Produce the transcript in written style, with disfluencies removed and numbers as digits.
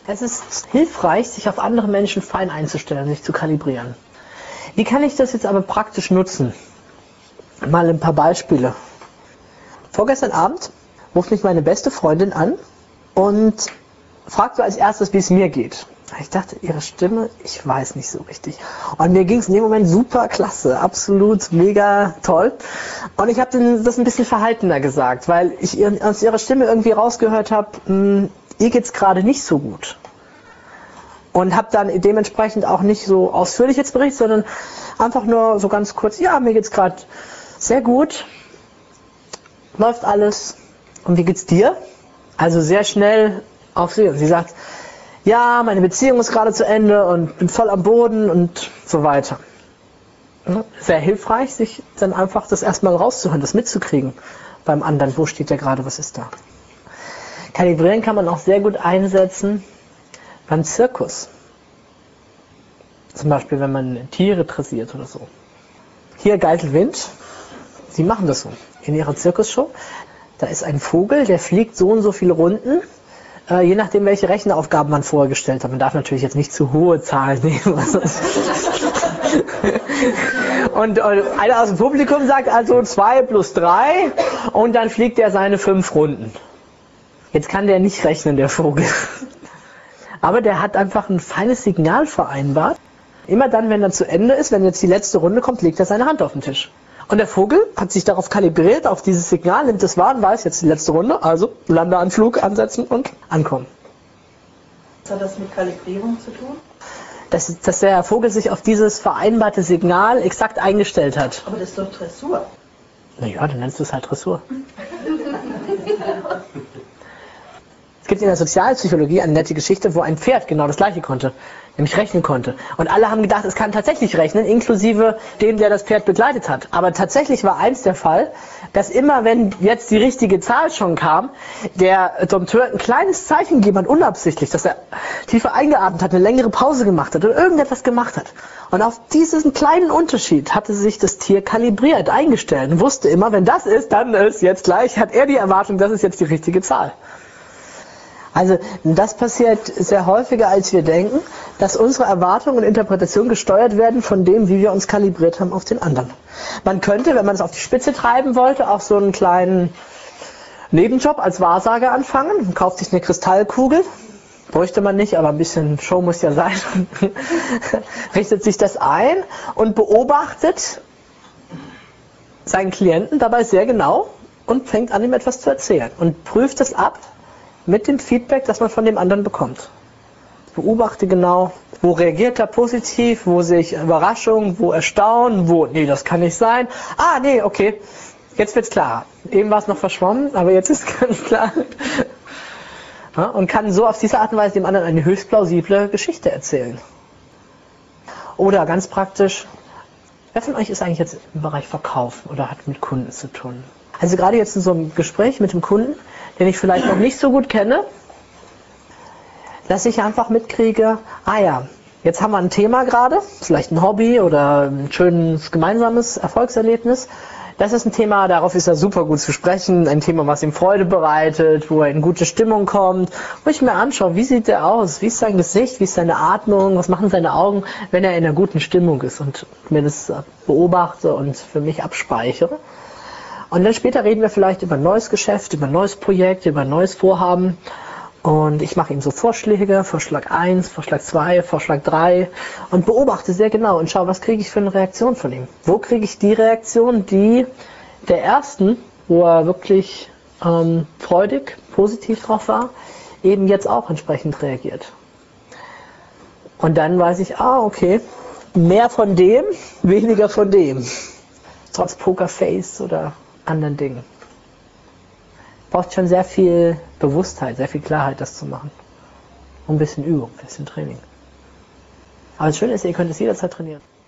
Es ist hilfreich, sich auf andere Menschen fein einzustellen, sich zu kalibrieren. Wie kann ich das jetzt aber praktisch nutzen? Mal ein paar Beispiele. Vorgestern Abend ruft mich meine beste Freundin an und fragt so als erstes, wie es mir geht. Ich dachte, ihre Stimme, ich weiß nicht so richtig. Und mir ging es in dem Moment super klasse, absolut mega toll. Und ich habe das ein bisschen verhaltener gesagt, weil ich aus ihrer Stimme irgendwie rausgehört habe, ihr geht's gerade nicht so gut. Und habe dann dementsprechend auch nicht so ausführlich jetzt berichtet, sondern einfach nur so ganz kurz, ja, mir geht's gerade sehr gut, läuft alles. Und wie geht's dir? Also sehr schnell auf sie. Und sie sagt, ja, meine Beziehung ist gerade zu Ende und bin voll am Boden und so weiter. Sehr hilfreich, sich dann einfach das erstmal rauszuhören, das mitzukriegen beim anderen. Wo steht der gerade, was ist da? Kalibrieren kann man auch sehr gut einsetzen beim Zirkus. Zum Beispiel, wenn man Tiere dressiert oder so. Hier Geitel Wind, sie machen das so in ihrer Zirkusshow. Da ist ein Vogel, der fliegt so und so viele Runden, je nachdem, welche Rechenaufgaben man vorher gestellt hat. Man darf natürlich jetzt nicht zu hohe Zahlen nehmen. Und einer aus dem Publikum sagt also 2 + 3 und dann fliegt er seine 5 Runden. Jetzt kann der nicht rechnen, der Vogel. Aber der hat einfach ein feines Signal vereinbart. Immer dann, wenn er zu Ende ist, wenn jetzt die letzte Runde kommt, legt er seine Hand auf den Tisch. Und der Vogel hat sich darauf kalibriert, auf dieses Signal, nimmt es wahr und weiß, jetzt die letzte Runde, also Landeanflug ansetzen und ankommen. Was hat das mit Kalibrierung zu tun? Dass der Vogel sich auf dieses vereinbarte Signal exakt eingestellt hat. Aber das ist doch Dressur. Naja, dann nennst du es halt Dressur. Es gibt in der Sozialpsychologie eine nette Geschichte, wo ein Pferd genau das Gleiche konnte, nämlich rechnen konnte. Und alle haben gedacht, es kann tatsächlich rechnen, inklusive dem, der das Pferd begleitet hat. Aber tatsächlich war eins der Fall, dass immer, wenn jetzt die richtige Zahl schon kam, der Dompteur ein kleines Zeichen gegeben hat, unabsichtlich, dass er tiefer eingeatmet hat, eine längere Pause gemacht hat oder irgendetwas gemacht hat. Und auf diesen kleinen Unterschied hatte sich das Tier kalibriert, eingestellt und wusste immer, wenn das ist, dann ist jetzt gleich, hat er die Erwartung, das ist jetzt die richtige Zahl. Also das passiert sehr häufiger, als wir denken, dass unsere Erwartungen und Interpretationen gesteuert werden von dem, wie wir uns kalibriert haben auf den anderen. Man könnte, wenn man es auf die Spitze treiben wollte, auch so einen kleinen Nebenjob als Wahrsager anfangen. Man kauft sich eine Kristallkugel, bräuchte man nicht, aber ein bisschen Show muss ja sein. Richtet sich das ein und beobachtet seinen Klienten dabei sehr genau und fängt an, ihm etwas zu erzählen und prüft es ab mit dem Feedback, das man von dem anderen bekommt. Beobachte genau, wo reagiert er positiv, wo sehe ich Überraschung, wo Erstaunen, wo, nee, das kann nicht sein. Ah, nee, okay, jetzt wird's klar. Eben war es noch verschwommen, aber jetzt ist ganz klar. Ja, und kann so auf diese Art und Weise dem anderen eine höchst plausible Geschichte erzählen. Oder ganz praktisch, wer von euch ist eigentlich jetzt im Bereich Verkauf oder hat mit Kunden zu tun? Also gerade jetzt in so einem Gespräch mit dem Kunden, den ich vielleicht noch nicht so gut kenne, dass ich einfach mitkriege, ah ja, jetzt haben wir ein Thema gerade, vielleicht ein Hobby oder ein schönes gemeinsames Erfolgserlebnis. Das ist ein Thema, darauf ist er super gut zu sprechen, ein Thema, was ihm Freude bereitet, wo er in gute Stimmung kommt, wo ich mir anschaue, wie sieht er aus, wie ist sein Gesicht, wie ist seine Atmung, was machen seine Augen, wenn er in einer guten Stimmung ist und mir das beobachte und für mich abspeichere. Und dann später reden wir vielleicht über ein neues Geschäft, über ein neues Projekt, über ein neues Vorhaben. Und ich mache ihm so Vorschläge, Vorschlag 1, Vorschlag 2, Vorschlag 3 und beobachte sehr genau und schaue, was kriege ich für eine Reaktion von ihm. Wo kriege ich die Reaktion, die der ersten, wo er wirklich freudig, positiv drauf war, eben jetzt auch entsprechend reagiert. Und dann weiß ich, ah, okay, mehr von dem, weniger von dem. Trotz Pokerface oder anderen Dingen. Braucht schon sehr viel Bewusstheit, sehr viel Klarheit, das zu machen. Und ein bisschen Übung, ein bisschen Training. Aber das Schöne ist, ihr könnt es jederzeit trainieren.